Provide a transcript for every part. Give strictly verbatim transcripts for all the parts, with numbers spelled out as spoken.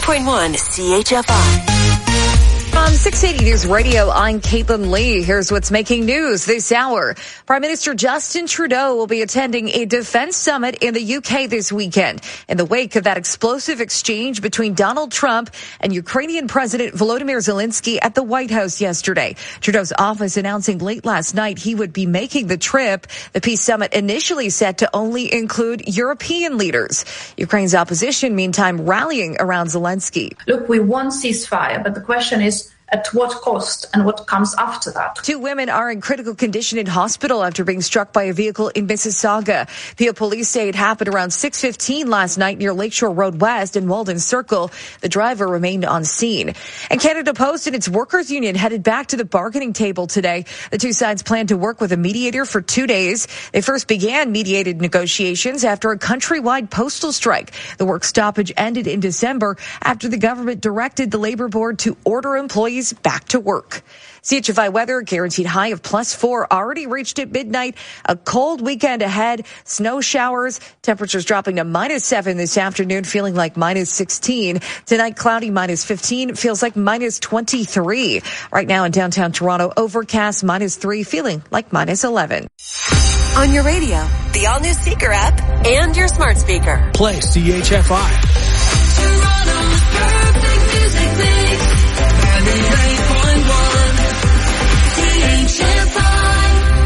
point one C H F I. From six eighty News Radio, I'm Caitlin Lee. Here's what's making news this hour. Prime Minister Justin Trudeau will be attending a defense summit in the U K this weekend in the wake of that explosive exchange between Donald Trump and Ukrainian President Volodymyr Zelensky at the White House yesterday. Trudeau's office announcing late last night he would be making the trip. The peace summit initially set to only include European leaders. Ukraine's opposition, meantime, rallying around Zelensky. Look, we want ceasefire, but the question is, at what cost and what comes after that? Two women are in critical condition in hospital after being struck by a vehicle in Mississauga. Peel police say it happened around six fifteen last night near Lakeshore Road West and Walden Circle. The driver remained on scene. And Canada Post and its workers union headed back to the bargaining table today. The two sides plan to work with a mediator for two days. They first began mediated negotiations after a countrywide postal strike. The work stoppage ended in December after the government directed the Labour Board to order employees back to work. C H F I weather, guaranteed high of plus four, already reached at midnight. A cold weekend ahead, snow showers, temperatures dropping to minus seven this afternoon, feeling like minus sixteen. Tonight, cloudy, minus fifteen, feels like minus twenty-three. Right now in downtown Toronto, overcast, minus three, feeling like minus eleven. On your radio, the all-new Seeker app, and your smart speaker. Play C H F I. Toronto's perfect music mix. ninety-eight point one C H F I.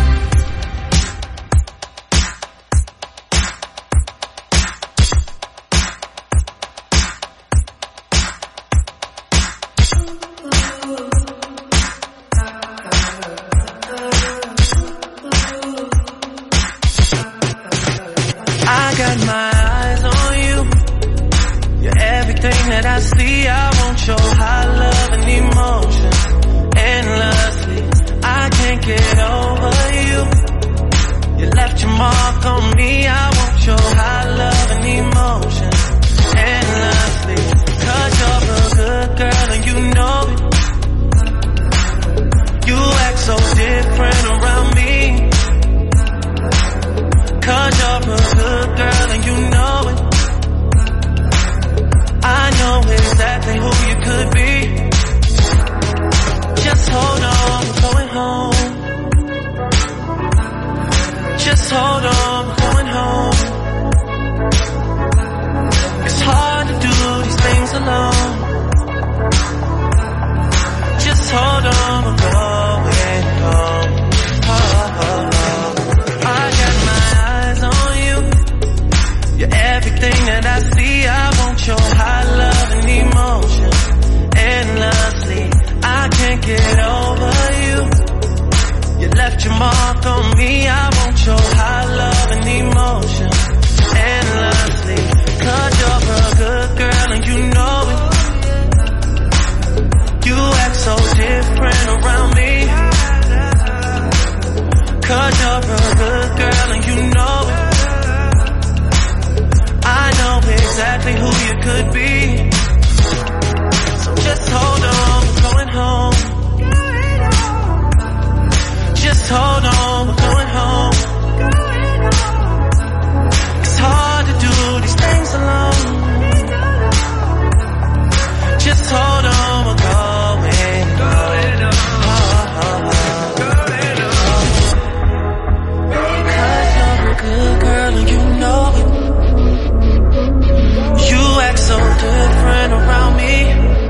I got my eyes on you. You're everything that I see. I want your high love and emotion endlessly. I can't get over you. You left your mark on me. I want your high love and emotion endlessly. Cause you're a good girl and you know it. You act so different around me. Cause you're a good girl and you know it. I know exactly who you could be. Just hold on, we're going home. Just hold on, we're going home. It's hard to do these things alone. Just hold on, we're going home. Oh, oh, oh. I got my eyes on you. You're everything that I see. I want your high love and emotion endlessly. I can't get over you. You left your mark on me. I want your high love and emotion endlessly. Cause you're a good girl and you know it. You act so different around me. Cause you're a good girl and you know it. I know exactly who you could be. So just hold on, we're going home. Just hold on, we're going home. It's hard to do these things alone. Just hold on, we're going home. Oh, oh, oh. Cause you're a good girl and you know it. You act so different around me.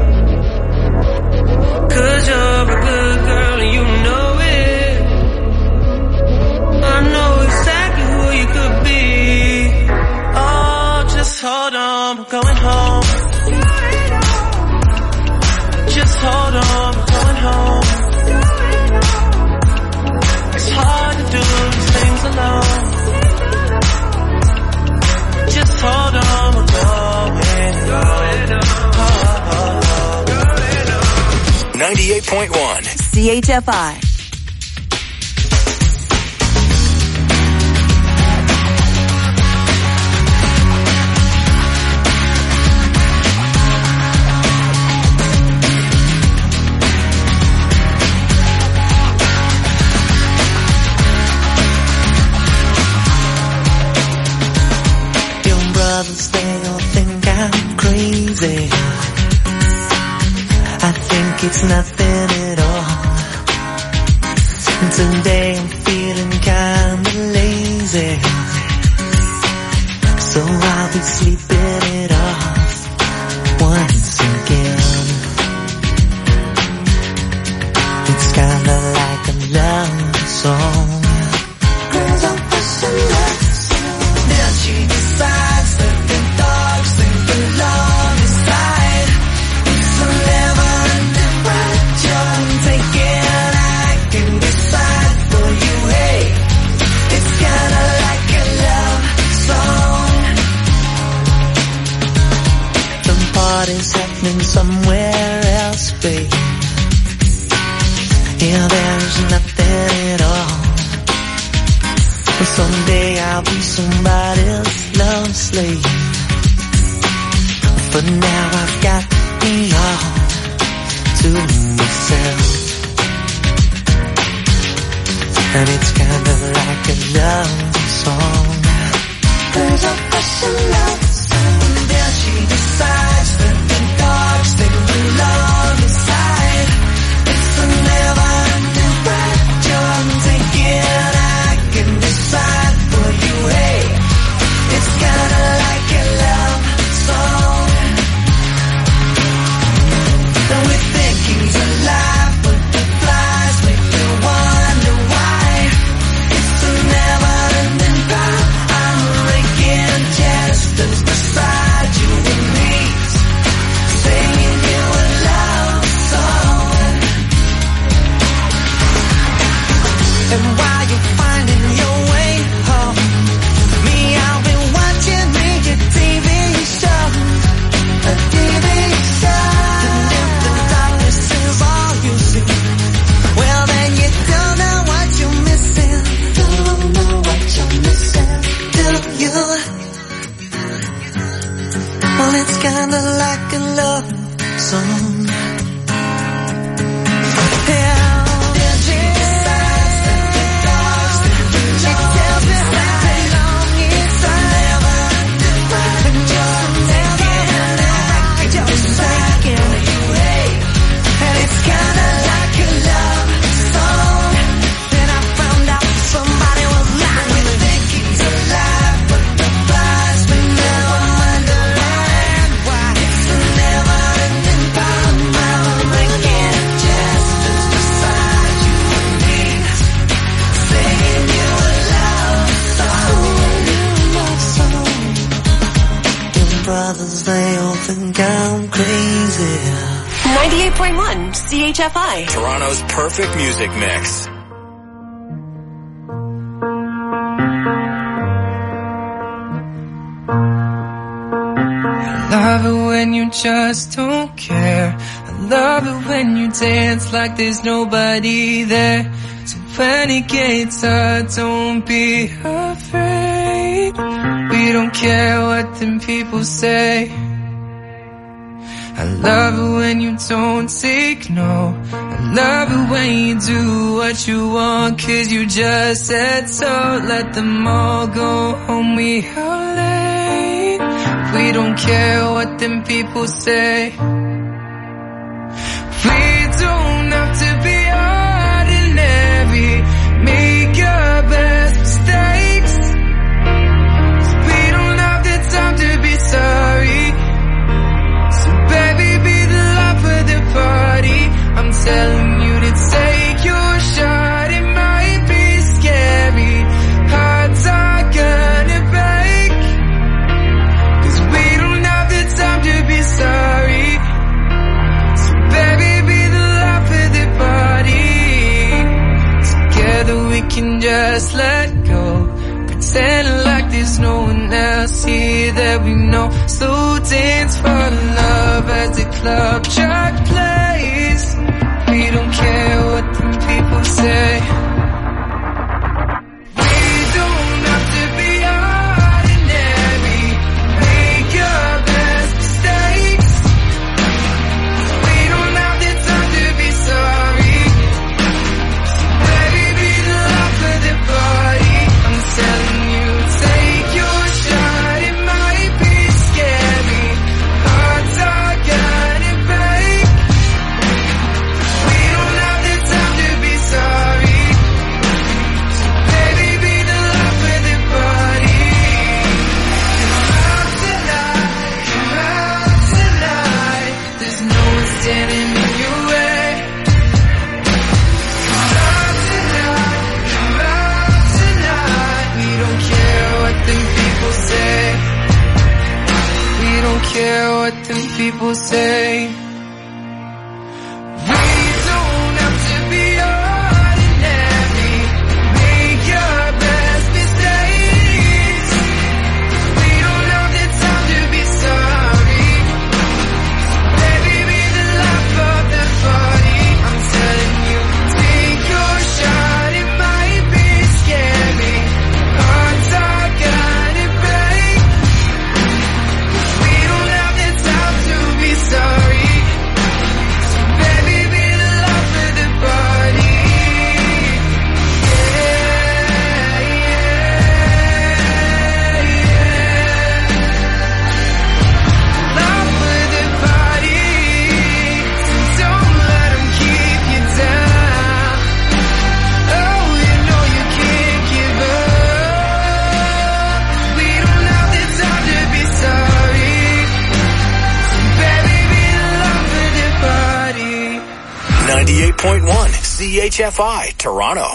Cause you're a good girl and you know it. I know exactly who you could be. Oh, just hold on, we're going home. Just hold on, we're going home. It's hard to do these things alone. Just hold on, we're going home. Oh, oh, oh. ninety-eight point one C H F I. Your brothers, they all think I'm crazy. nothing at all. And today I'm feeling kinda lazy, so I'll be sleeping it off once again. It's kinda like a love song. Girls are pushing love song. Then she decides that the dogs think the love is right. It's a never-ending ride. You're taking, I can decide for you. Hey, it's kinda like a love song. The party's happening somewhere else, babe. Yeah, there's nothing at all. But someday I'll be somebody's love slave. But now I've got me all to myself. And it's kind of like a love song. There's a passion love song. And then she decides that the dogs think the love is right. It's a never-ending ride. You're taking, I can decide for you. Hey, it's kinda like a love song. And we think he's alive, but the flies make you wonder why. It's a never-ending ride. I'm raking chestnuts beside you and me, singing you a love song. And while you're finding your way home, me, I'll be watching me a T V show, a T V show. And if the darkness is all you see, well then you don't know what you're missing. Don't know what you're missing, do you? Well, it's kinda like a love song. Brothers, they all think I'm crazy. ninety-eight point one C H F I. Toronto's perfect music mix. I love it when you just don't care. I love it when you dance like there's nobody there. So when it gets hard, don't be afraid. We don't care what them people say. I love it when you don't take no. I love it when you do what you want, 'cause you just said so. Let them all go home, we are late. We don't care what them people say. We don't have to be ordinary. Make your best mistakes. We don't have the time to be sorry. So baby, be the life of the party. I'm telling you to take your shot. It might be scary. Hearts are gonna break. 'Cause we don't have the time to be sorry. So baby, be the life of the party. Together we can just let go. Pretending like there's no one else here that we know. So dance for love as the club track plays. We don't care what the people say. We don't have to be ordinary. Make your best mistakes. We don't have the time to be sorry. So baby, be the life of the party. I'm telling you, take your shot. It might be scary. Hearts are gonna break. people say. We don't have to be ordinary. Make your best mistakes. We don't have the time to be sorry. Baby, be the life of the party. I'm telling you, take your shot. It might be scary. Hearts are gonna break. We don't have the time to be sorry. So baby, be the life of the party. Yeah, yeah, yeah. Life of the party. So don't let 'em keep you down. Oh, you know you can't give up. We don't have the time to be sorry. So baby, be the life of the party. ninety-eight point one C H F I, Toronto.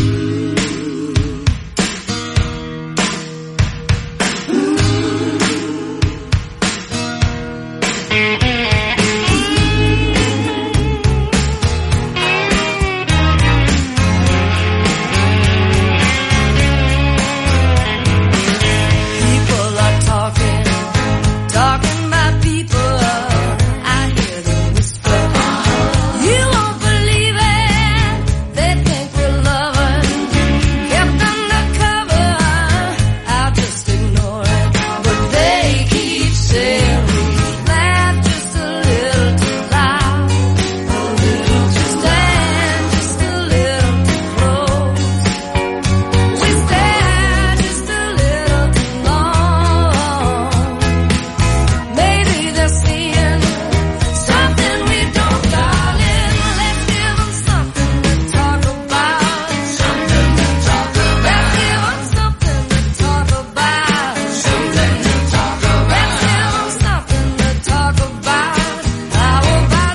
People are talking, talking about people. I hear them whisper. You won't believe it. They think we're lovers. Kept undercover. I'll just ignore it. But they keep saying we laugh just a little too loud. A little too stand, just a little too close. We stand just a little too long. Maybe they're seeing something we don't, darling. Let's give 'em something to talk about. Something to talk about. Let's give 'em something to talk about. Something to talk about. Let's give 'em something to talk about. How about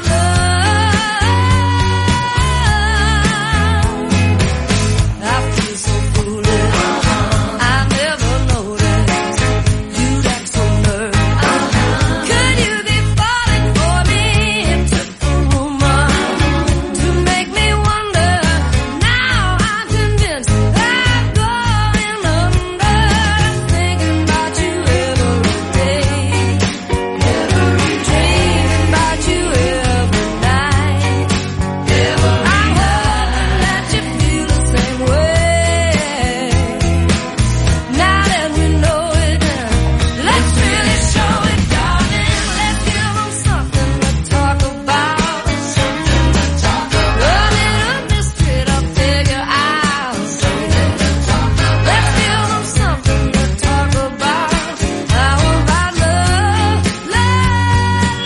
love? I feel so foolish. I never noticed you'd act so nervous. Could you be falling for me? It took a rumor to make me wonder. Now I'm convinced I'm going under. Thinking about you every day, every dream about you every night. I'm hoping that you feel the same way. Now that we know it, let's really show it, darling. Let's give 'em something to talk about. Something to talk about. A little mystery to figure out. Something to talk about. Let's give 'em something to talk about. How about love, love,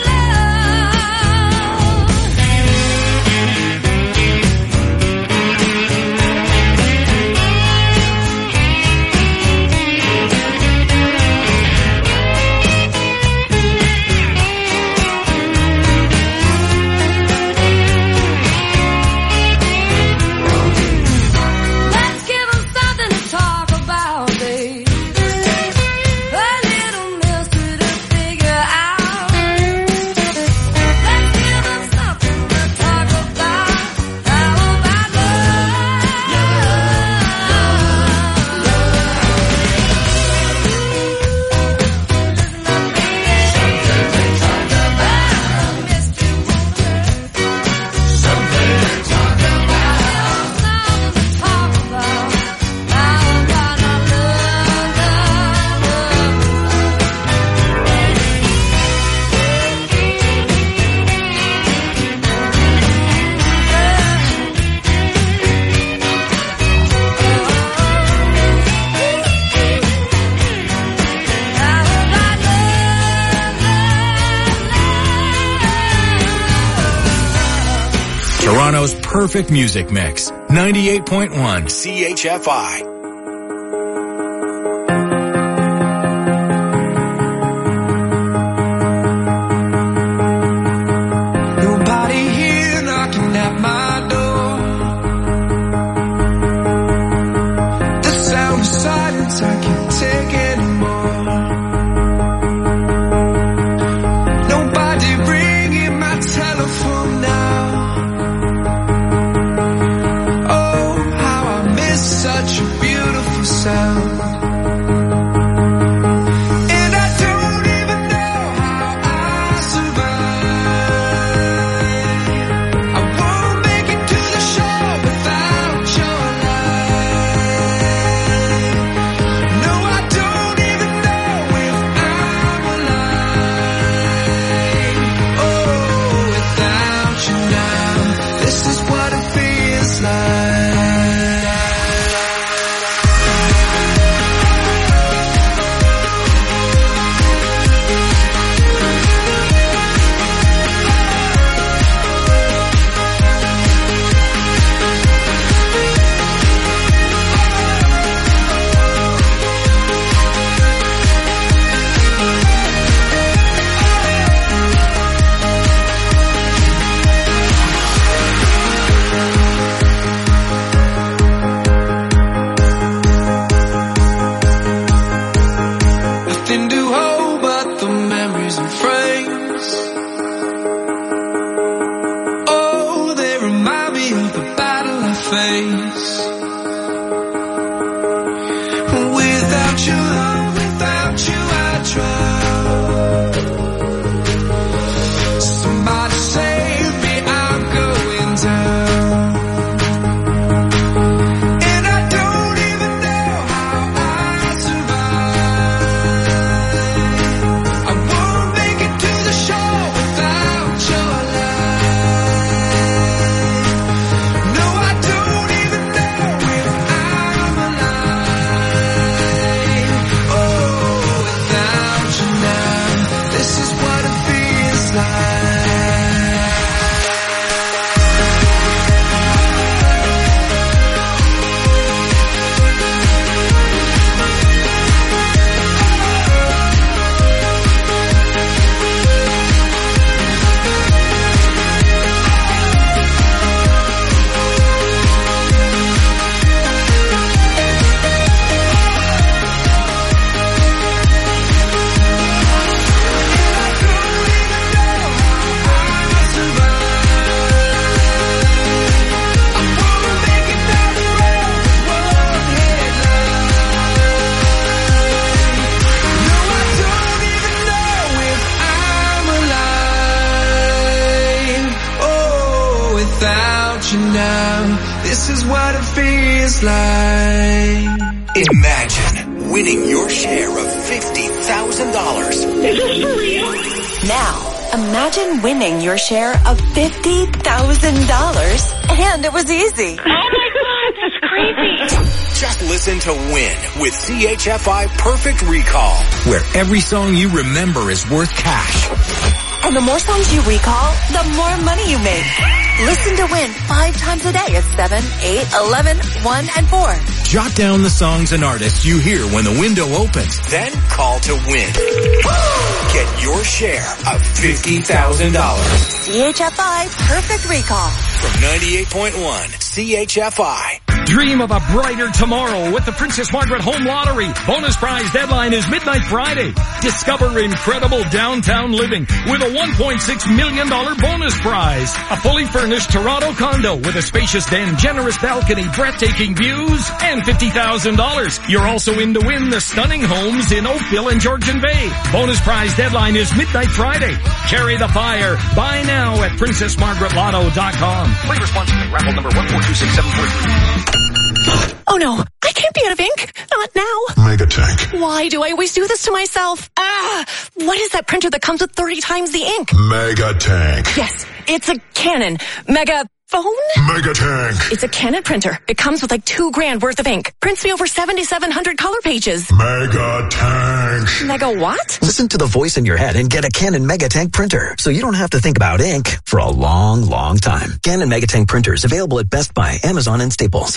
Let's give 'em something to talk about, babe. A little mystery to figure out. Let's give 'em something to talk about. How about Toronto's perfect music mix. ninety-eight point one C H F I. Nobody here knocking at my door. The sound of silence I can't take anymore. Nobody face. Without your love, without you I drown. Somebody save me, I'm going down. And I don't even know how I survive. I won't make it to the shore without your light. No, I don't even know if I'm alive. Oh, without you now, this is what it feels like. This is what it feels like. Imagine winning your share of fifty thousand dollars. Is this for real? Now, imagine winning your share of fifty thousand dollars, and it was easy. Oh my God, that's crazy. Just listen to Win with C H F I Perfect Recall, where every song you remember is worth cash. And the more songs you recall, the more money you make. Listen to Win five times a day at seven, eight, eleven, one, and four. Jot down the songs and artists you hear when the window opens. Then call to Win. Get your share of fifty thousand dollars. C H F I Perfect Recall. From ninety-eight point one C H F I. Dream of a brighter tomorrow with the Princess Margaret Home Lottery. Bonus prize deadline is midnight Friday. Discover incredible downtown living with a one point six million dollars bonus prize. A fully furnished Toronto condo with a spacious den, generous balcony, breathtaking views, and fifty thousand dollars. You're also in to win the stunning homes in Oakville and Georgian Bay. Bonus prize deadline is midnight Friday. Carry the fire. Buy now at princess margaret lotto dot com. Play responsibly. Raffle number one four two six seven four three. Oh no, I can't be out of ink. Not now. Megatank. Why do I always do this to myself? Ah, what is that printer that comes with thirty times the ink? Megatank. Yes, it's a Canon. Mega phone? Megatank. It's a Canon printer. It comes with like two grand worth of ink. Prints me over seventy-seven hundred color pages. Megatank. Mega what? Listen to the voice in your head and get a Canon Megatank printer so you don't have to think about ink for a long, long time. Canon Megatank printers available at Best Buy, Amazon, and Staples.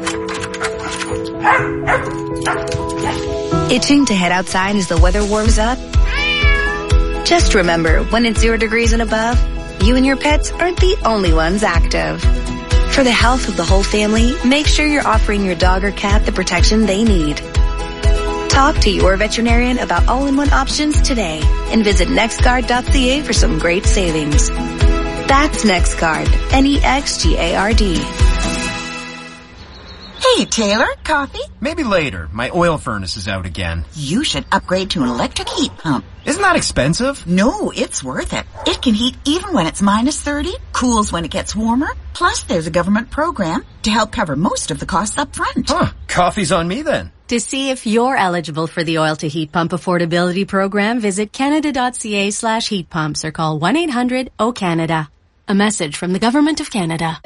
Itching to head outside as the weather warms up? Just remember, when it's zero degrees and above, you and your pets aren't the only ones active. For the health of the whole family, make sure you're offering your dog or cat the protection they need. Talk to your veterinarian about all-in-one options today and visit nextguard dot c a for some great savings. That's NextGuard, N E X G A R D. Hey, Taylor, coffee? Maybe later. My oil furnace is out again. You should upgrade to an electric heat pump. Isn't that expensive? No, it's worth it. It can heat even when it's minus thirty, cools when it gets warmer, plus there's a government program to help cover most of the costs up front. Huh, coffee's on me then. To see if you're eligible for the Oil to Heat Pump Affordability Program, visit canada dot c a slash heat pumps or call one eight hundred O Canada. A message from the Government of Canada.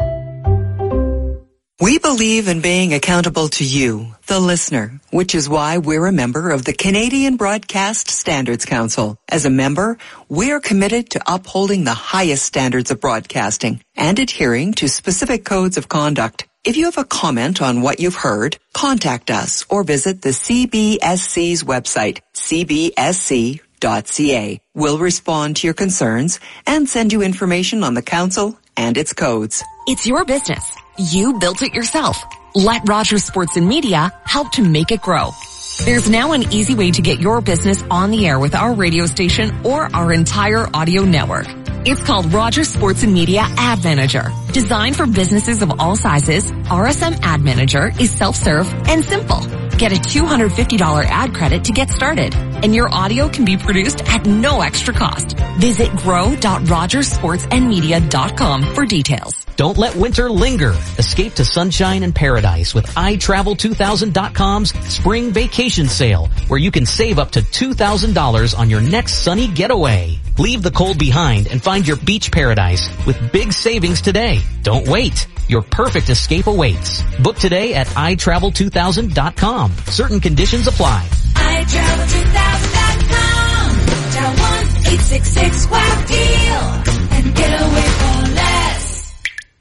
We believe in being accountable to you, the listener, which is why we're a member of the Canadian Broadcast Standards Council. As a member, we're committed to upholding the highest standards of broadcasting and adhering to specific codes of conduct. If you have a comment on what you've heard, contact us or visit the C B S C's website, c b s c dot c a. We'll respond to your concerns and send you information on the council and its codes. It's your business. You built it yourself. Let Rogers Sports and Media help to make it grow. There's now an easy way to get your business on the air with our radio station or our entire audio network. It's called Rogers Sports and Media Ad Manager. Designed for businesses of all sizes, R S M Ad Manager is self-serve and simple. Get a two hundred fifty dollars ad credit to get started, and your audio can be produced at no extra cost. Visit grow dot rogers sports and media dot com for details. Don't let winter linger. Escape to sunshine and paradise with i travel two thousand dot com's spring vacation sale, where you can save up to two thousand dollars on your next sunny getaway. Leave the cold behind and find your beach paradise with big savings today. Don't wait. Your perfect escape awaits. Book today at i travel two thousand dot com. Certain conditions apply. i travel two thousand dot com. Dial one eight six six W A P deal and get away for less.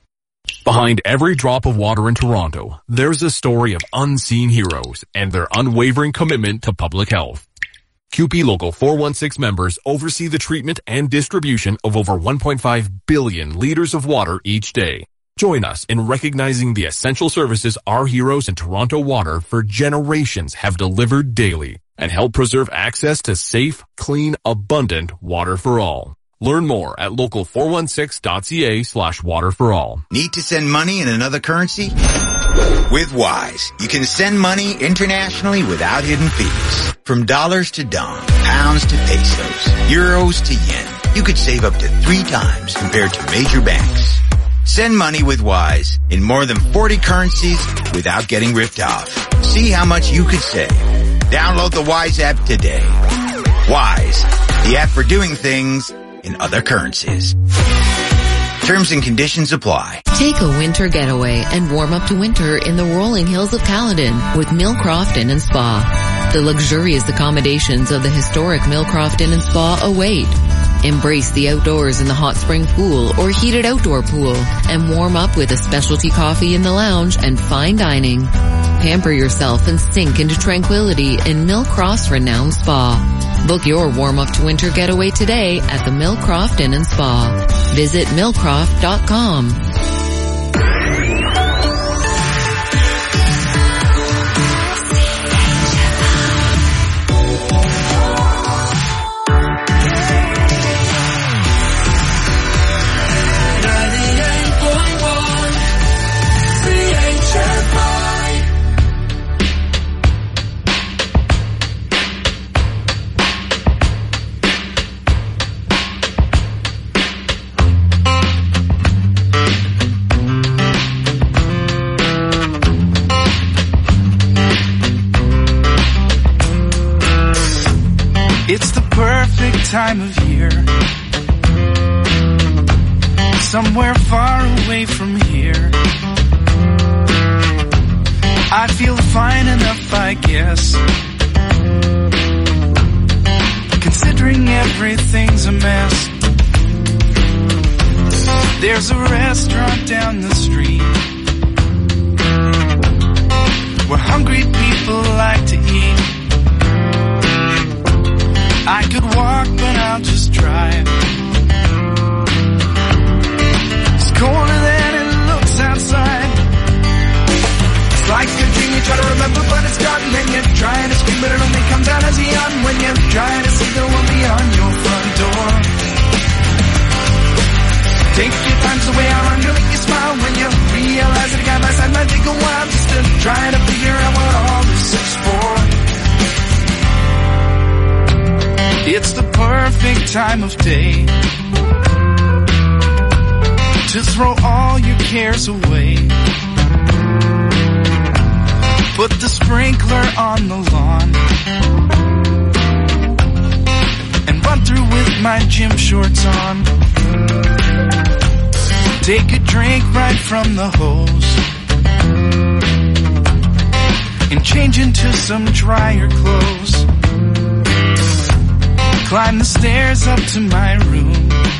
Behind every drop of water in Toronto, there's a story of unseen heroes and their unwavering commitment to public health. Q P Local four one six members oversee the treatment and distribution of over one point five billion liters of water each day. Join us in recognizing the essential services our heroes in Toronto Water for generations have delivered daily and help preserve access to safe, clean, abundant water for all. Learn more at local four one six dot c a slash water for all. Need to send money in another currency? With Wise, you can send money internationally without hidden fees. From dollars to dong, pounds to pesos, euros to yen, you could save up to three times compared to major banks. Send money with Wise in more than forty currencies without getting ripped off. See how much you could save. Download the Wise app today. Wise, the app for doing things in other currencies. Terms and conditions apply. Take a winter getaway and warm up to winter in the rolling hills of Caledon with Millcroft Inn and Spa. The luxurious accommodations of the historic Millcroft Inn and Spa await. Embrace the outdoors in the hot spring pool or heated outdoor pool and warm up with a specialty coffee in the lounge and fine dining. Pamper yourself and sink into tranquility in Millcroft's renowned spa. Book your warm up to winter getaway today at the Millcroft Inn and Spa. Visit millcroft dot com. It's the perfect time of year. Somewhere far away from here. I feel fine enough, I guess. Considering everything's a mess. There's a restaurant down the street where hungry people like to eat. I could walk, but I'll just drive. It's colder than it looks outside. It's like a dream you try to remember, but it's gone. Then you're trying to scream, but it only comes out as a yawn. When you're trying to see the one beyond your front door. Take your time, so way around, you'll make you smile. When you realize that a guy by side might take a while just to try to figure out what all this is for. It's the perfect time of day to throw all your cares away. Put the sprinkler on the lawn and run through with my gym shorts on. Take a drink right from the hose and change into some drier clothes. Climb the stairs up to my room.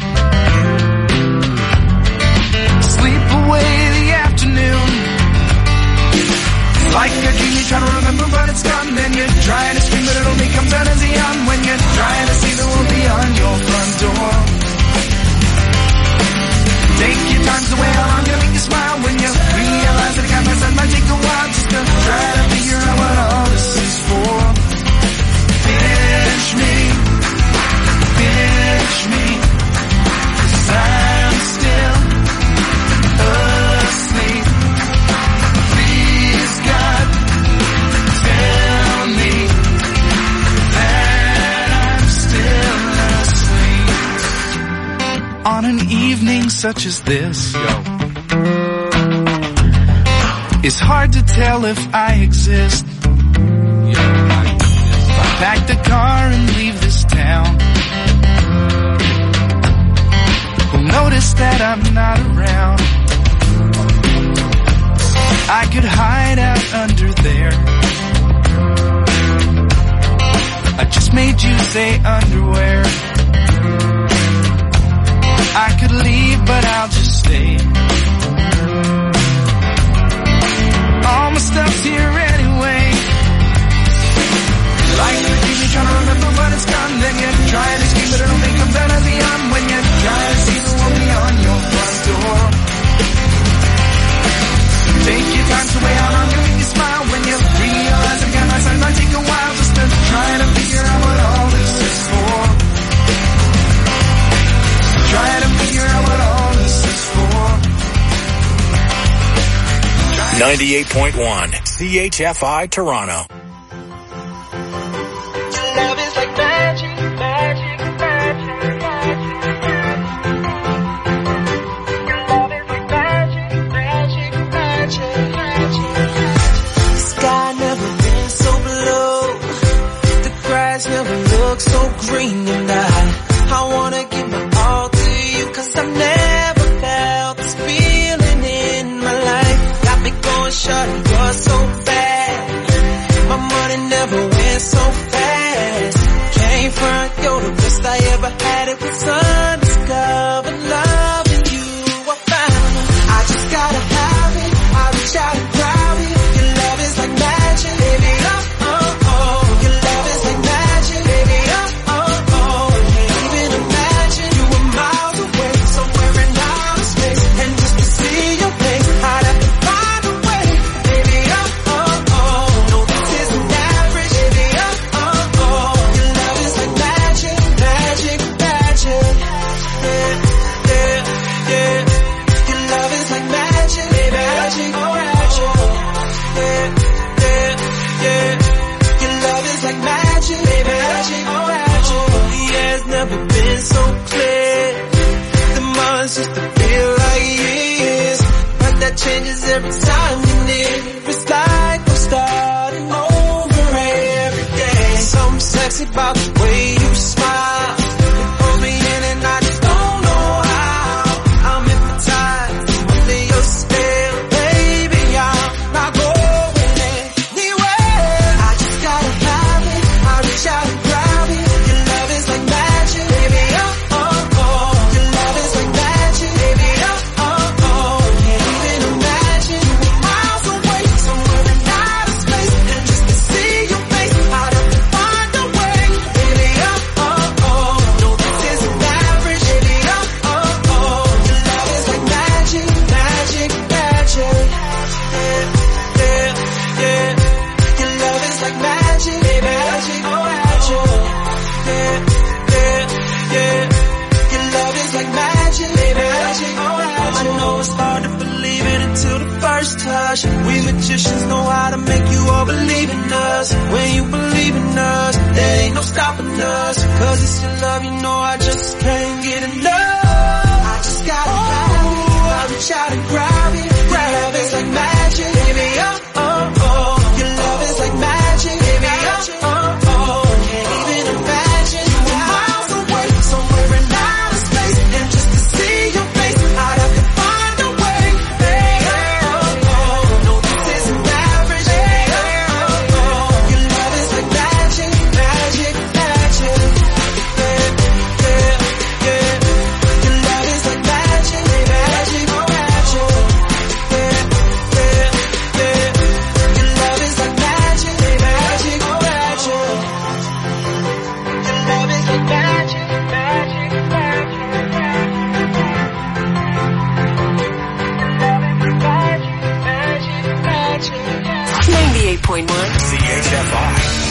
Sleep away the afternoon. Like a dream you try to remember, but it's gone. Then you're trying to scream, but it only comes out as a yawn. When you're trying to see the world beyond your front door. Take your time, so way how long to make you smile. When you realize that a guy by side might take a while just to try to figure out what all this is for. Finish me. Finish me. 'Cause such as this. Yo. It's hard to tell if I exist. Yo, I exist. If I pack the car and leave this town, who'll notice that I'm not around? I could hide out under there. I just made you say underwear. I could leave, but I'll just stay. All my stuff's here anyway. Like you keep me trying to remember, but it's gone. Then you try to escape, but it only comes out as a yawn when you try to see the one beyond your front door. Take your time to weigh out on you and you smile when you realize again my time might take a while just to try to figure out what all this is for. Try to figure out what all this is for. ninety-eight point one C H F I Toronto. Love is like magic, magic, magic, magic. Love is like magic, magic, magic, magic. Sky never been so blue. The grass never looked so green. And I, I wanna give my all to you, 'cause I've never felt this feeling in my life. Got me going short, you're so bad. My money never went so fast. Came front, you're the best I ever had. It was undiscovered love in you I found. I just gotta have it. I reach out and grab it. Your love is like magic, baby. Oh, oh, oh. Your love is like magic, baby. Oh, oh, oh. Can't even imagine you were miles away, somewhere in outer space. And just to see your face, I'd have to find a way, baby. Oh, oh, oh. No, this isn't average, baby. Oh, oh, oh. Your love is like magic, magic, magic. Yeah, yeah, yeah. Your love is like magic, baby. Magic, oh, magic. Yeah, yeah, yeah. Your love is like magic, baby. Magic, oh, magic. The air's never been so clear. The months used to feel like years, but that changes every time you're near. It's like we're starting over every day. Something sexy about the way you smile. You pull me in and I just don't know how. I'm hypnotized under your spell, baby. I'm not going anywhere. I just gotta have it. I reach out and grab it. Your love is like magic, baby. Oh, oh, oh. Your love is like magic, baby. Oh, oh, oh. Can't even imagine you were miles away, somewhere in outer space. And just to see your face, I'd have to find a way, baby. Oh, oh, oh. No, this isn't average, baby. Oh, oh, oh. Your love is like magic, magic, magic. Yeah, yeah, yeah. Your love is like magic, baby. Magic, oh, magic. Yeah, yeah, yeah. Your love is like magic, baby. Magic, oh, magic. I know it's hard to believe it until the first touch. We magicians know how to make you all believe in us. When you believe in us, there ain't no stopping us. 'Cause it's your love, you know I just can't get enough. I just gotta have it. I reach out and grab it. Grab it like magic, baby. Oh, oh, oh. Your love is like magic, baby. Oh, oh, oh. Can't even imagine you were miles away, somewhere in outer space. And just to see your face, I'd have to find a way, baby. Oh, oh. No, this isn't average, baby. Oh, oh. Your love is like magic, magic, magic. Yeah, yeah, yeah. Your love is like magic, magic, magic. Yeah, yeah, yeah. Your love is like magic, magic, magic. Your love is like magic, magic, magic. ninety-eight point one C H F I.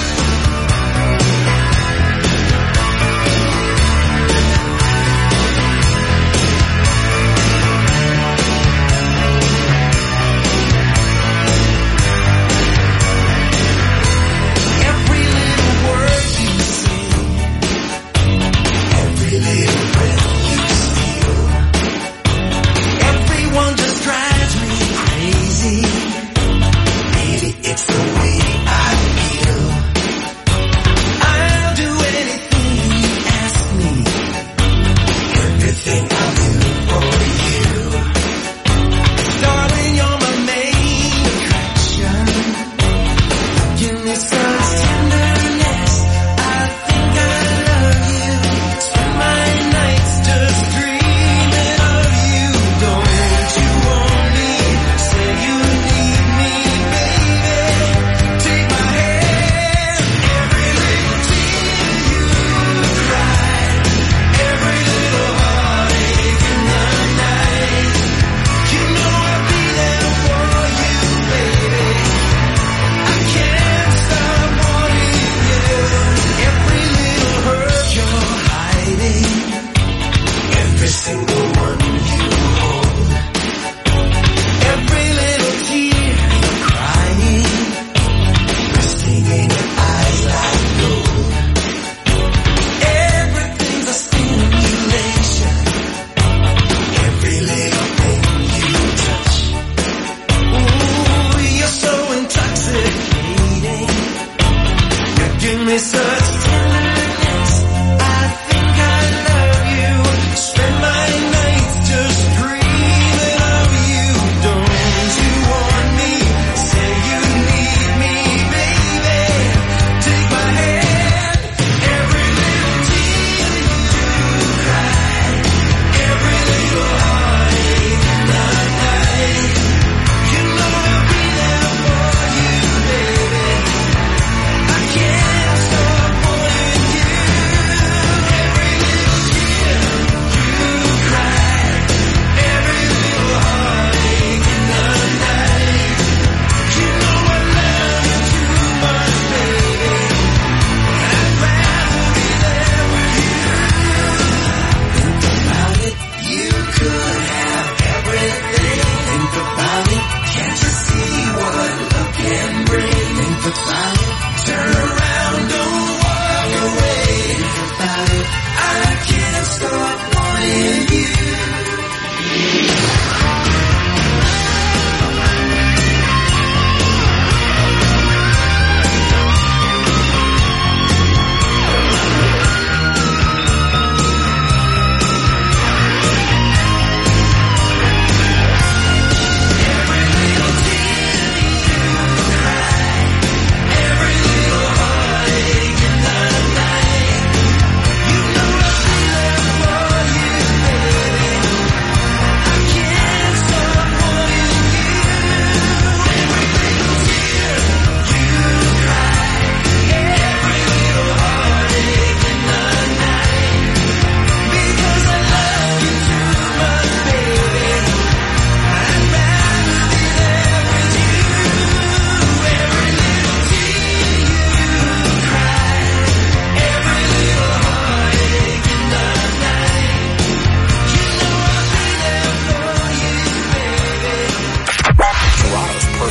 Every little word you sing, every little breath you steal,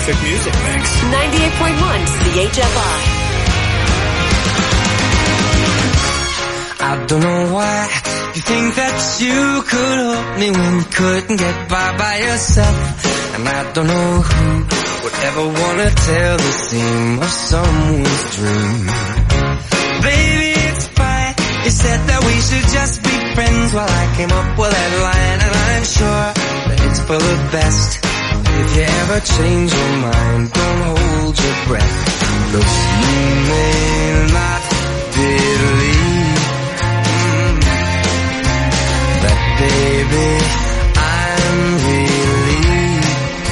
perfect music mix. ninety-eight point one C H F I. I don't know why you think that you could help me when you couldn't get by by yourself. And I don't know who would ever want to tell the seam of someone's dream. Baby, it's fine. You said that we should just be friends. Well, I came up with that line, and I'm sure that it's for the best. If you ever change your mind, don't hold your breath. Look, you may not believe mm, that, baby, I'm relieved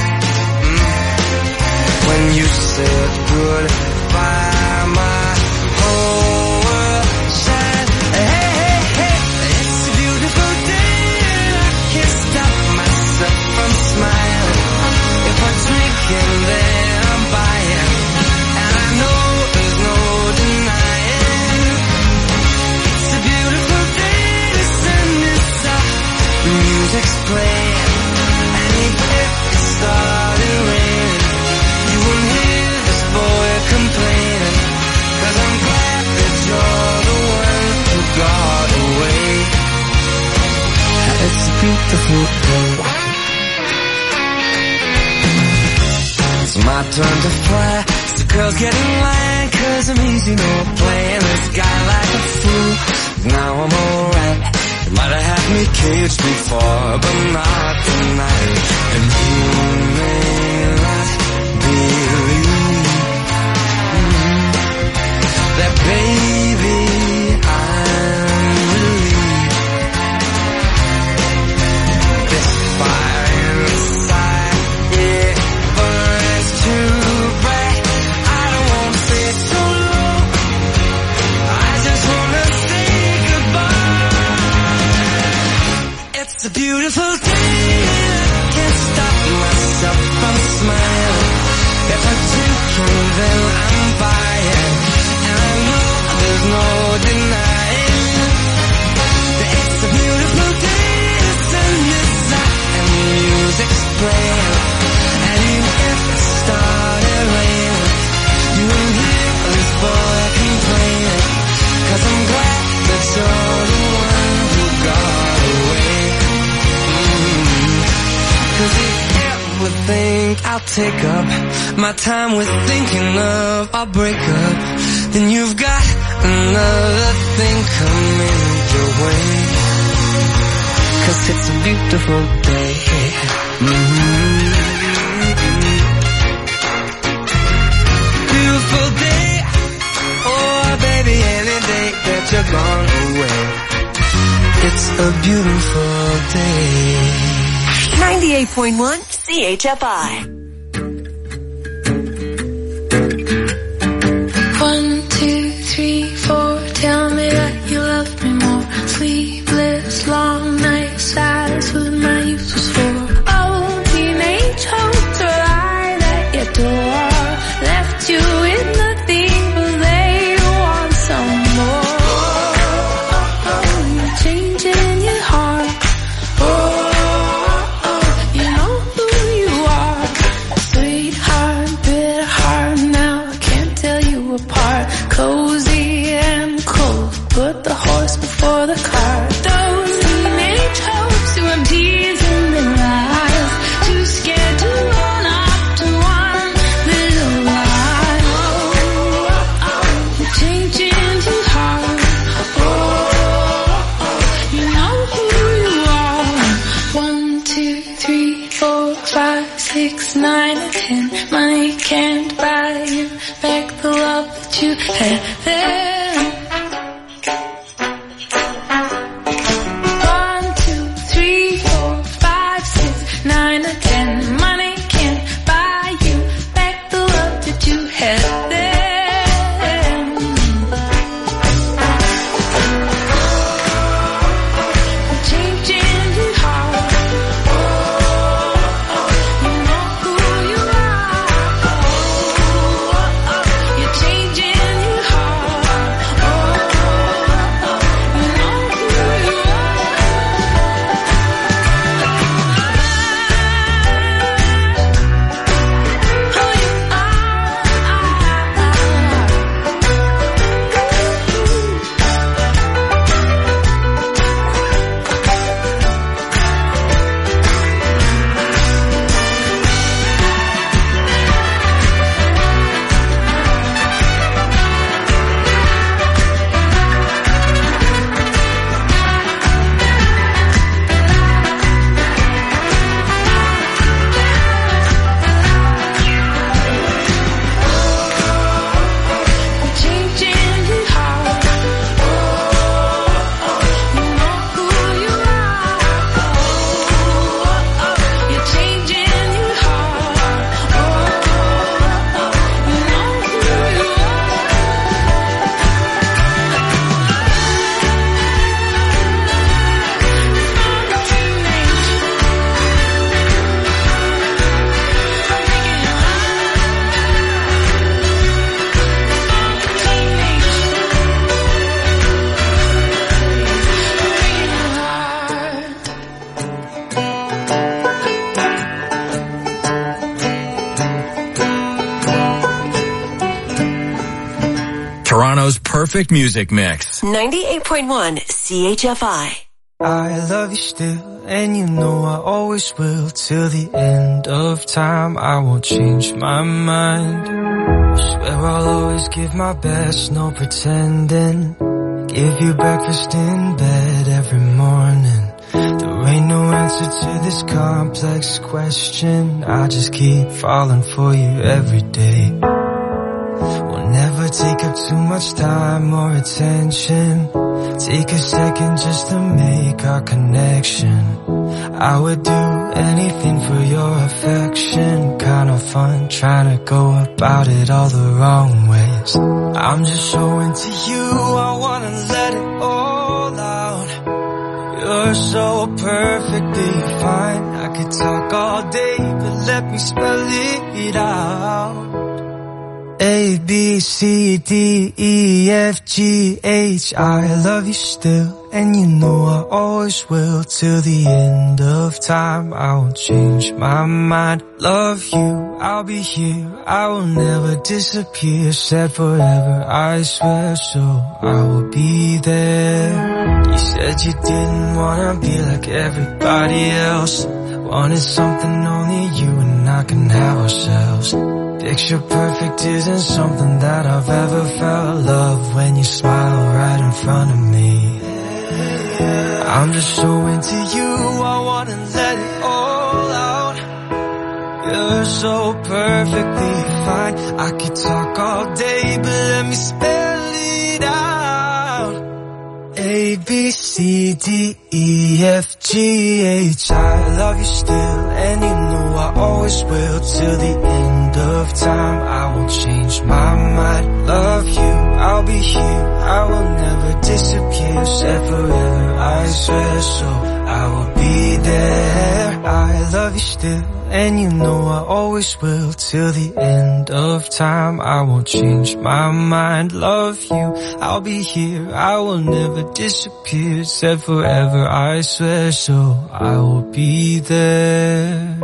mm, when you said goodbye, my whole world shined. Hey, hey, hey, it's a beautiful day, and I can't stop myself from smiling. If I drink and then I'm buying, and I know there's no denying, it's a beautiful day, the sun is up, the music's playing, and even if it started raining, you won't hear this boy complaining, 'cause I'm glad that you're the one who got away. It's a beautiful day. It's my turn to fly, so girls get in line, 'cause I'm easy, no playing this guy like a fool. Now I'm alright, you might have had me caged before, but not tonight. And you may not believe mm, that, baby, I'm relieved. This fire inside, it burns too bright. I don't want to stay so long, I just want to say goodbye. It's a beautiful day, I can't stop myself from smiling. If I drink and then I'm buying, and I know there's no denying that it's a beautiful day, the sun is up and the music's playing, and even if it started raining, you won't hear this boy complaining, 'cause I'm glad that you're the one who got away. Mm-hmm. 'Cause if you ever think I'll take up my time with thinking of our breakup, then you've got another thing coming your way. 'Cause it's a beautiful day. Mm-hmm. Beautiful day. Oh, baby, any day that you're gone away. It's a beautiful day. ninety-eight point one C H F I. One, two, three, four. Tell me that you love me more. Sleepless, long nights, that's what my youth was for. Oh, teenage hopes are lied at your door. Left you with nothing, but they want some more. Oh, oh, you're changing your heart. Oh, oh, you know who you are. Sweetheart, bitter heart, now I can't tell you apart. Cozy and cold, put the horse before the cart. Those teenage hopes who have tears in their eyes, too scared to run up to one little lie. Oh, oh, oh, you're changing too hard. Oh, oh, you know who you are. One, two, three, four, five, six, nine, and ten. Money can't buy you back the love that you had then. One, two, three, four, five, six, nine, or ten. Money can't buy you back the love that you had then. Changing your heart. Oh, oh, you know who you are. Oh, oh, you're changing your heart. Toronto's perfect music mix. ninety-eight point one C H F I. I love you still, and you know I always will. Till the end of time, I won't change my mind. I swear I'll always give my best, no pretending. Give you breakfast in bed every morning. There ain't no answer to this complex question. I just keep falling for you every day. We'll never take up too much time or attention. Take a second just to make our connection. I would do anything for your affection. Kind of fun trying to go about it all the wrong ways. I'm just so into you, I wanna let it all out. You're so perfectly fine. I could talk all day, but let me spell it out. A, B, C, D, E, F, G, H. I love you still, and you know I always will. Till the end of time, I won't change my mind. Love you, I'll be here, I will never disappear. Said forever, I swear, so I will be there. You said you didn't wanna be like everybody else. Wanted something only you and I can have ourselves. Picture perfect isn't something that I've ever felt. Love when you smile right in front of me. I'm just so into you, I wanna let it all out. You're so perfectly fine. I could talk all day, but let me spell it out. A, B, C, D, E, F, G, H. I love you still, and you know I always will. Till the end of time, I won't change my mind. Love you, I'll be here, I will never disappear. Said forever, I swear, so I will be there. I love you still, and you know I always will. Till the end of time, I won't change my mind. Love you, I'll be here, I will never disappear. Said forever, I swear, so I will be there.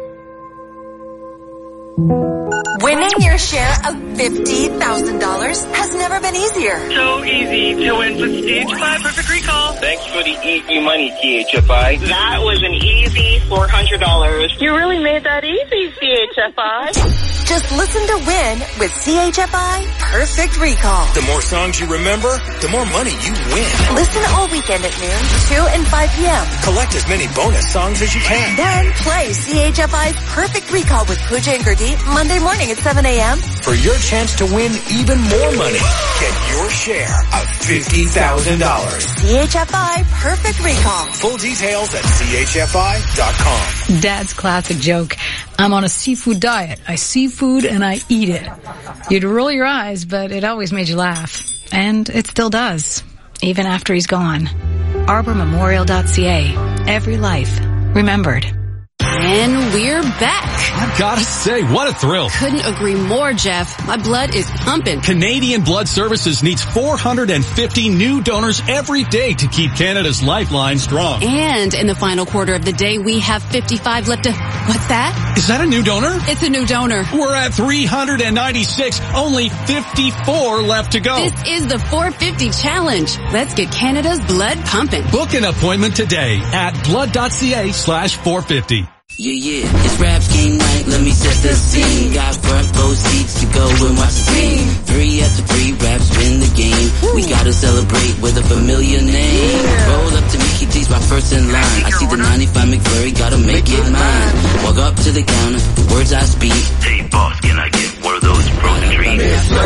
Winning your share of fifty thousand dollars has never been easier. So easy to win with C H F I Perfect Recall. Thanks for the easy money, C H F I. That was an easy four hundred dollars. You really made that easy, C H F I. Just listen to Win with C H F I Perfect Recall. The more songs you remember, the more money you win. Listen all weekend at noon, two and five p.m. Collect as many bonus songs as you can. Then play C H F I's Perfect Recall with Pooja and Gurdeep Monday morning at seven a.m. For your chance to win even more money, get your share of fifty thousand dollars. C H F I Perfect Recall. Full details at C H F I dot com. Dad's classic joke. I'm on a seafood diet. I see food and I eat it. You'd roll your eyes, but it always made you laugh. And it still does, even after he's gone. arbor memorial dot c a. Every life remembered. And we're back. I've got to say, what a thrill. Couldn't agree more, Jeff. My blood is pumping. Canadian Blood Services needs four hundred fifty new donors every day to keep Canada's lifeline strong. And in the final quarter of the day, we have fifty-five left to... What's that? Is that a new donor? It's a new donor. We're at three hundred ninety-six, only fifty-four left to go. This is the four fifty challenge. Let's get Canada's blood pumping. Book an appointment today at blood dot c a slash four fifty. Yeah, yeah, it's Raps game night, let me set the scene. Got front row seats to go and watch the team. Three after three, Raps win the game. We gotta celebrate with a familiar name. Roll up to Mickey D's, my first in line. I see the ninety-five McFlurry, gotta make it mine. Walk up to the counter, the words I speak. Hey boss, can I get one of those frozen treats?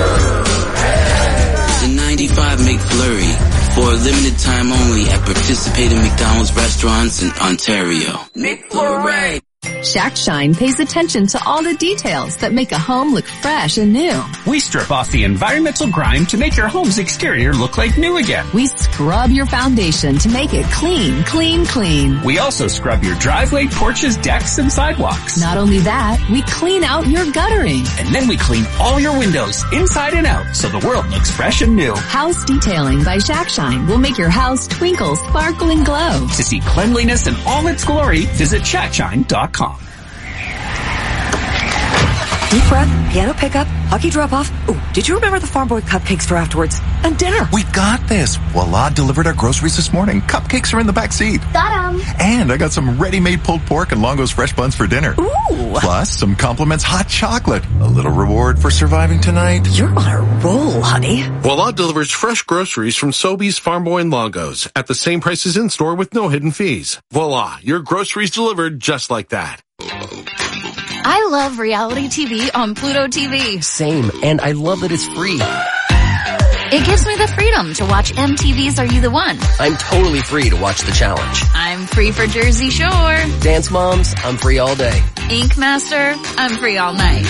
The ninety-five McFlurry, for a limited time only at participating McDonald's restaurants in Ontario. McFlurry. Shack Shine pays attention to all the details that make a home look fresh and new. We strip off the environmental grime to make your home's exterior look like new again. We scrub your foundation to make it clean, clean, clean. We also scrub your driveway, porches, decks, and sidewalks. Not only that, we clean out your guttering. And then we clean all your windows inside and out so the world looks fresh and new. House Detailing by Shack Shine will make your house twinkle, sparkle, and glow. To see cleanliness in all its glory, visit shack shine dot com. Deep breath, piano pickup, hockey drop-off. Ooh, did you remember the Farm Boy cupcakes for afterwards? And dinner. We got this. Voila delivered our groceries this morning. Cupcakes are in the back seat. Got 'em. And I got some ready-made pulled pork and Longo's fresh buns for dinner. Ooh. Plus, some compliments hot chocolate. A little reward for surviving tonight. You're on a roll, honey. Voila delivers fresh groceries from Sobeys, Farm Boy, and Longo's at the same prices in-store with no hidden fees. Voila, your groceries delivered just like that. I love reality T V on Pluto T V. Same, and I love that it's free. It gives me the freedom to watch M T V's Are You the One? I'm totally free to watch The Challenge. I'm free for Jersey Shore. Dance Moms, I'm free all day. Ink Master, I'm free all night.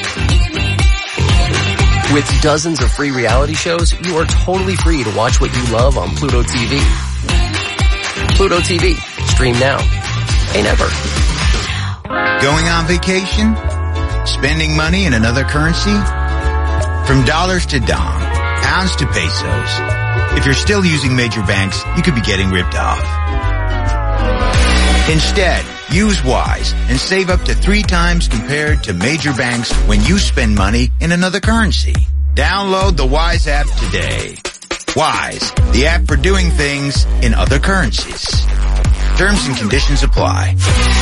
With dozens of free reality shows, you are totally free to watch what you love on Pluto T V. Pluto T V. Stream now. Pay never. Going on vacation? Spending money in another currency? From dollars to dong, pounds to pesos. If you're still using major banks, you could be getting ripped off. Instead, use Wise and save up to three times compared to major banks when you spend money in another currency. Download the Wise app today. Wise, the app for doing things in other currencies. Terms and conditions apply.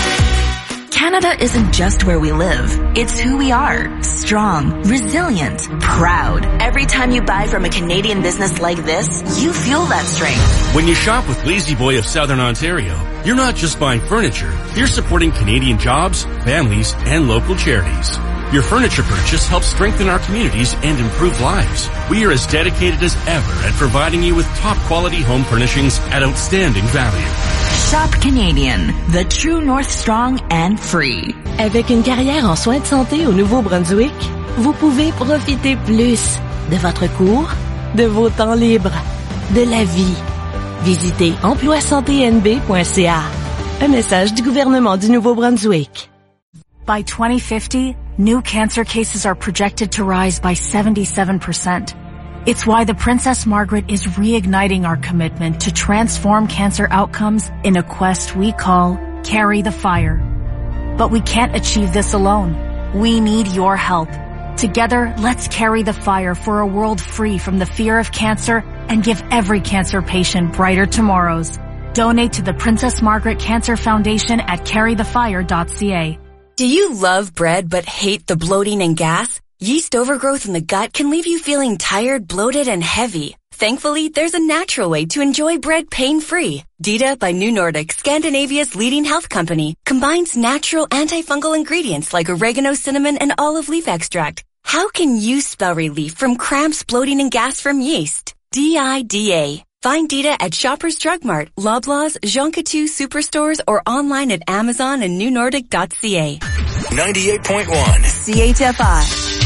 Canada isn't just where we live. It's who we are. Strong, resilient, proud. Every time you buy from a Canadian business like this, you feel that strength. When you shop with Lazy Boy of Southern Ontario, you're not just buying furniture. You're supporting Canadian jobs, families, and local charities. Your furniture purchase helps strengthen our communities and improve lives. We are as dedicated as ever at providing you with top quality home furnishings at outstanding value. Shop Canadian, the true North Strong and free. Avec une carrière en soins de santé au Nouveau-Brunswick, vous pouvez profiter plus de votre cours, de vos temps libres, de la vie. Visitez emploi santé n b point c a. Un message du gouvernement du Nouveau-Brunswick. By twenty fifty, new cancer cases are projected to rise by seventy-seven percent. It's why the Princess Margaret is reigniting our commitment to transform cancer outcomes in a quest we call Carry the Fire. But we can't achieve this alone. We need your help. Together, let's carry the fire for a world free from the fear of cancer and give every cancer patient brighter tomorrows. Donate to the Princess Margaret Cancer Foundation at carry the fire dot c a. Do you love bread but hate the bloating and gas? Yeast overgrowth in the gut can leave you feeling tired, bloated, and heavy. Thankfully, there's a natural way to enjoy bread pain-free. Dita by New Nordic, Scandinavia's leading health company, combines natural antifungal ingredients like oregano, cinnamon, and olive leaf extract. How can you spell relief from cramps, bloating, and gas from yeast? D I D A. Find Dita at Shoppers Drug Mart, Loblaws, Jean Coutu Superstores, or online at Amazon and new nordic dot c a. ninety-eight point one C H F I.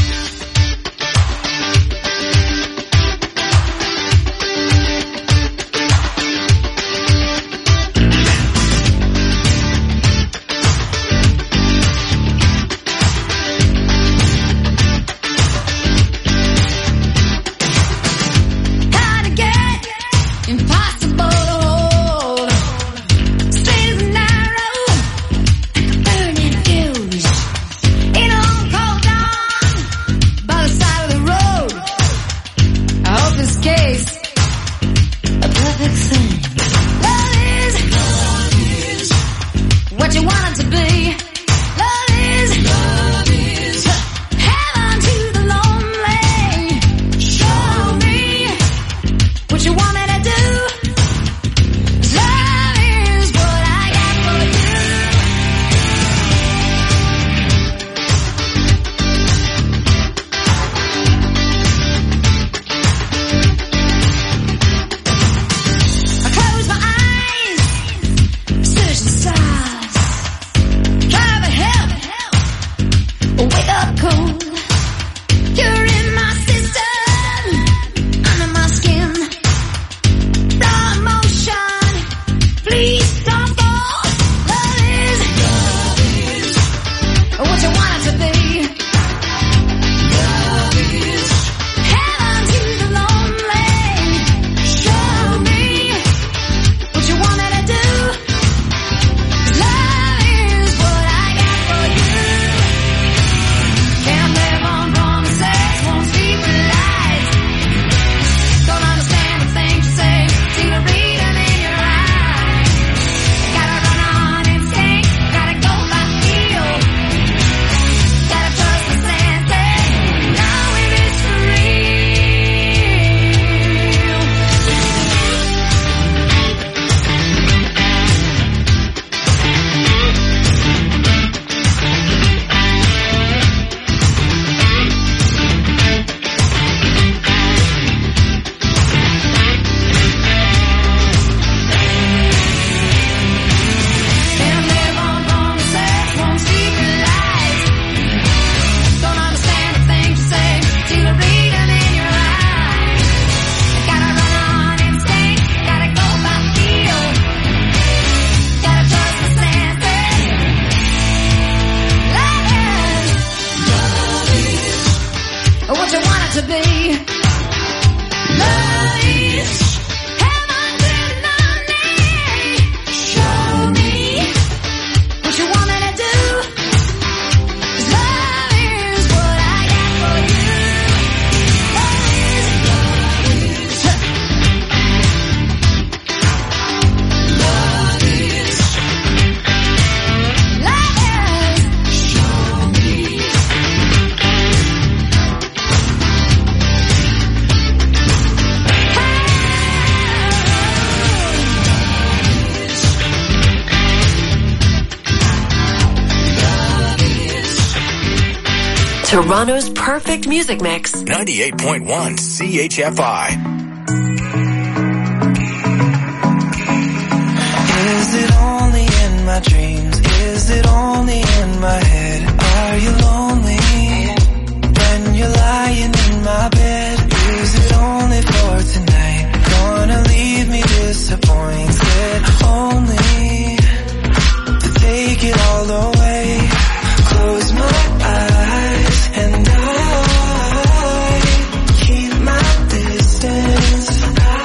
Impossible to hold. Straight as an arrow, burning fuse. In a long cold dawn, by the side of the road. I hope this case a perfect thing. Love is, love is what you want it to be. Love is, love is heaven to the lonely. Show me what you want me to do. Love is what I got for you. I close my eyes, search the stars, try to help, wake up cold. You're in my system, under my skin. Raw emotion, please don't fall. Love is, love is what you want it to be. Love is heaven to the lonely. Show me what you want me to do. Love is what I got for you. Can't Toronto's perfect music mix. ninety-eight point one C H F I. Is it only in my dreams? Is it only in my head? Are you lonely when you're lying in my bed? Is it only for tonight? Gonna leave me disappointed only to take it all away. Close my eyes and I keep my distance.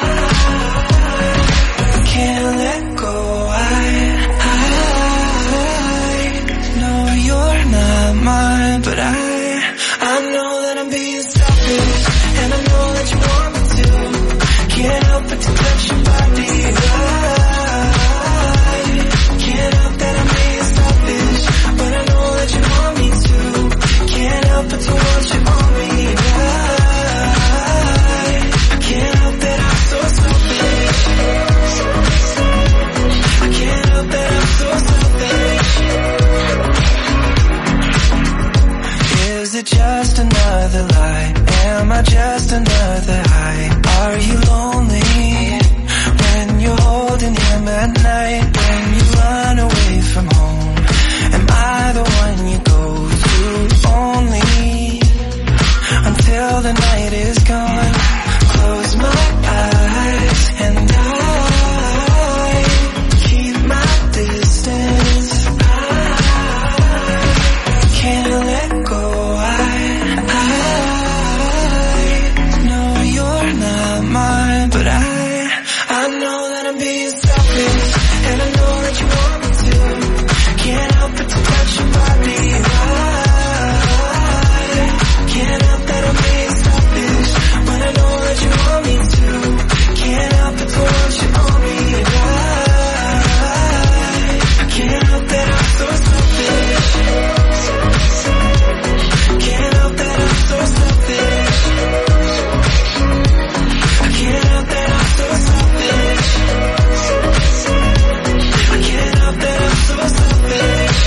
I can't let go. I, I know you're not mine, but I, I know that I'm being selfish, and I know that you want me to. Can't help but to touch your body. I can't help that I'm being selfish, but I know that you want me to. Can't help but to want you on me. I can't help that I'm so selfish. I can't help that I'm so selfish. Is it just another lie? Am I just another high? Are you lonely when you're holding him at night? When you run away from home, am I the one you go to only until the night is gone? Close my eyes and I keep my distance. I can't let go. But I, I know that I'm being selfish, and I know that you want me to. Can't help but to touch your body. I can't help that I'm being selfish, when I know that you want me to. Can't help but to want you on me. I can't help that I'm so selfish. Can't help that I'm so selfish. Can't help that I'm so selfish. I can't help that I'm so selfish.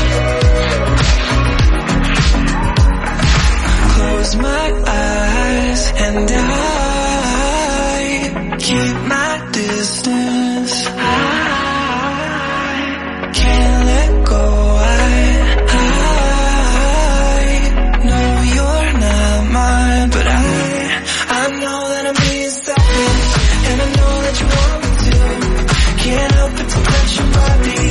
Close my eyes and I keep my distance. I can't let go. I, I know you're not mine, but I, I know that I'm being selfish, and I know that you want me to. Can't help but to touch your body.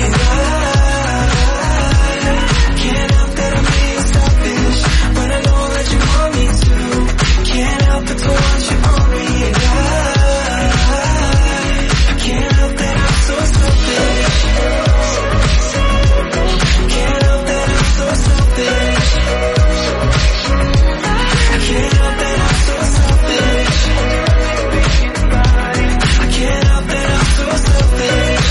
I can't help that I'm being selfish, but I know that you want me to. Can't help but to want you on me. I can't help that I'm so selfish. Can't help that I'm so selfish. I can't help that I'm so selfish. I can't help that I'm so selfish.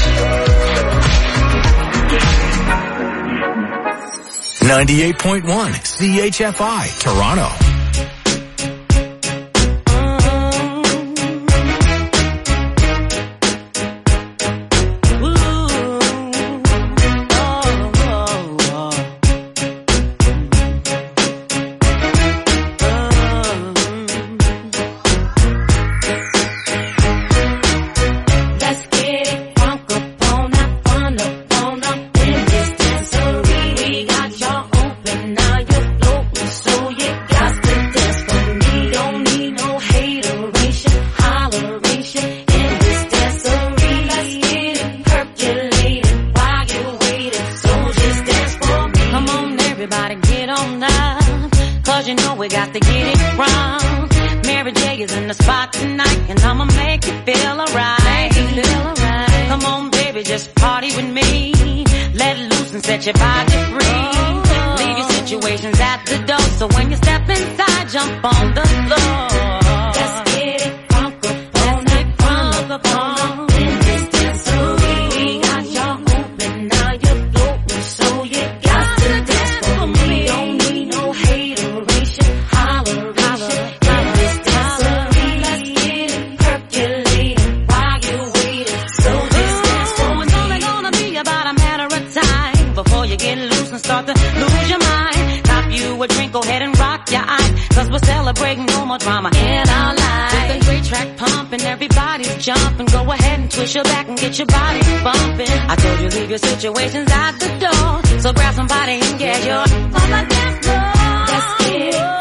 ninety-eight point one C H F I, Toronto. Let's get it crunk up on up, on up, on up in this dancery. We got y'all open, now you're floating, so you got to dance for me. Don't need no hateration, holleration in this dancery. Let's get it percolated while you're waiting, so just dance for me. Come on, everybody, get on up, cause you know we got to get it wrong. Mary J is in the spot tonight, and I'ma make you feel alright. Make you feel alright. Come on, baby, just party with me. Let loose and set your body free. Leave your situations at the door, so when you step inside, jump on the floor. Let's get it crunk up on it, crunk up on in this dancery. We got y'all open, now you're floating, so you got to dance for me. Don't need no hateration, holleration in this dancery. Let's get it percolating while you're waiting, so just dance for me. It's only gonna be about a matter of time before you get loose and start to lose your mind. Cop you a drink, go ahead and rock off your eyes, cause we're celebrating no more drama in our lives. With the great track pumping, everybody's jumping. Go ahead and twist your back and get your body bumping. I told you leave your situations at the door, so grab somebody and get your on the dance floor. Let's get it.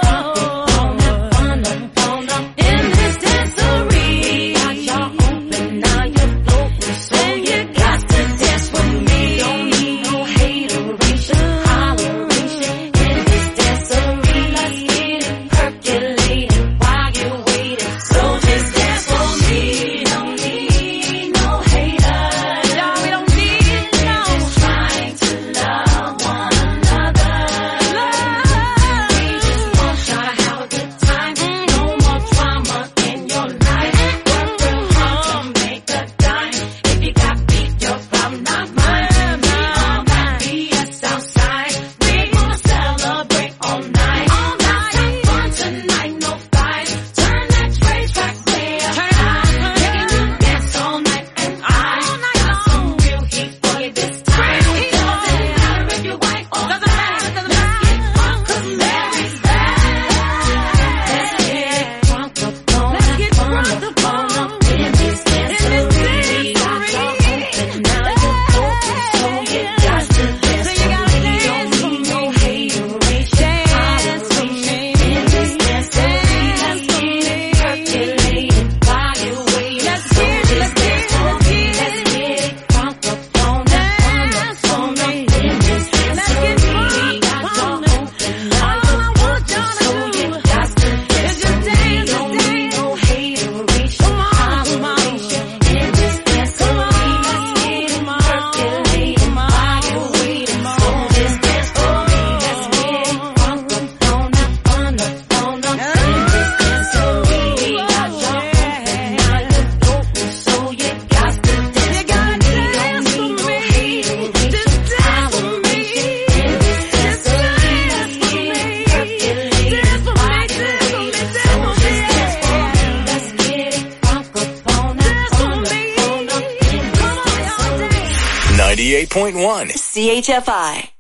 ninety-eight point one C H F I.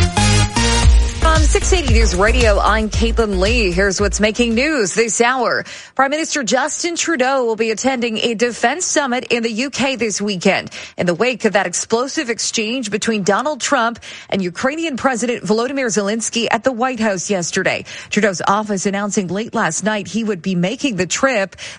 On six eighty News Radio, I'm Caitlin Lee. Here's what's making news this hour. Prime Minister Justin Trudeau will be attending a defense summit in the U K this weekend in the wake of that explosive exchange between Donald Trump and Ukrainian President Volodymyr Zelensky at the White House yesterday. Trudeau's office announcing late last night he would be making the trip.